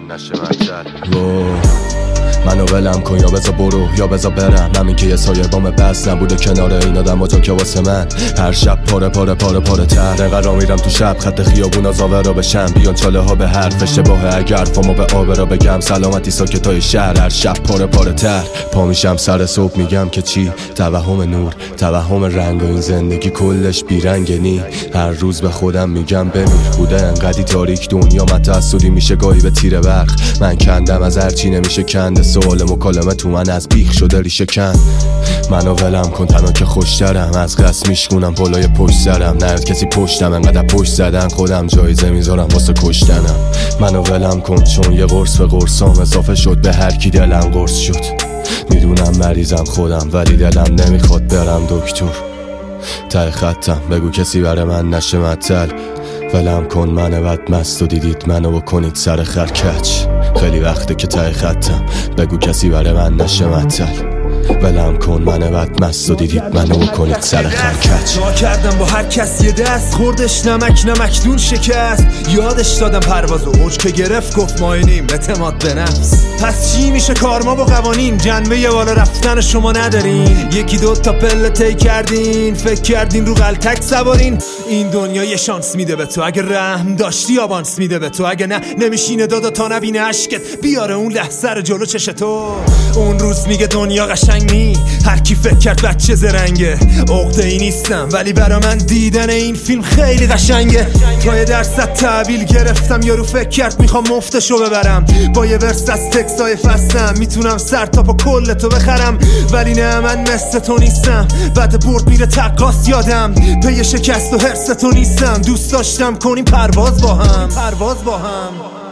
نشه مطل. منو ولم کن یا بذار برو یا بذار برم، همین که یه سایه بام بس نبوده کنار این آدم و تو که واسه من هر شب پاره پاره پاره پاره تر. انقدر میرم تو شب خط خیابونا زاوه را بشم، بیان چاله ها به حرف اشتباه اگر فامو به آب را بگم. سلامتی ساکتای شهر هر شب پاره پاره تر. پا میشم سر صبح میگم که چی، توهم نور توهم رنگ و این زندگی کلش بیرنگنی. هر روز به خودم میگم بمیر، بوده انقدی تاریک دنیا متعصدی میشه گاهی به تیر برق. من کندم از هرچی نمیشه کنده، سوال مکالمه تو من از بیخ شده ریشه کن. منو ولم کن تنها که خوشترم، از قصد میشکونم پلای پشت سرم. نه کسی پشتم انقدر پشت زدن خودم جایزه میذارم واسه کشتنم. منو ولم کن چون یه قرص به قرصام اضافه شد، به هر کی دلم قرص شد. میدونم مریضم خودم ولی دلم نمیخواد برم دکتر. ته خطم بگو کسی برای من نشه مطل. ولم کن من بد مست و دیدید منو بکنید سر خرکچ. خیلی وقته که ته خطم بگو کسی برای من نشه مطل. ولم کن من بد مست و دیدید منو بکنید سر خرکچ. نا کردم با هر کس یه دست، خوردش نمک دون شکست. یادش دادم پرواز و اوج که گرفت گفت ماینیم اعتماد به نفس. پس چی میشه کارما با قوانین، جنبه بالا رفتن شما ندارین. یکی دو تا پله طی کردین، فکر کردین رو غلطک سوارین. این دنیا یه شانس میده به تو، اگه رحم داشتی آوانس میده به تو. اگه نه نمیشینه دادا تا نبینه عشقت بیاره اون لحظه رو جلو چش تو. اون روز میگه دنیا قشنگ نی، هر کی فکر کرد بچه زرنگه. عقده‌ای نیستم ولی برا من دیدن این فیلم خیلی قشنگه. تا یه درصد تحویل گرفتم یارو فکر کرد میخوام مفتشو ببرم. با یه ورس از تکسای فستم میتونم سر تا پا کل تو بخرم. ولی نه من مثل تو نیستم، بعد برد میره تقاس یادم. پی شکست و حرس تو نیستم، دوست داشتم کنیم پرواز با هم.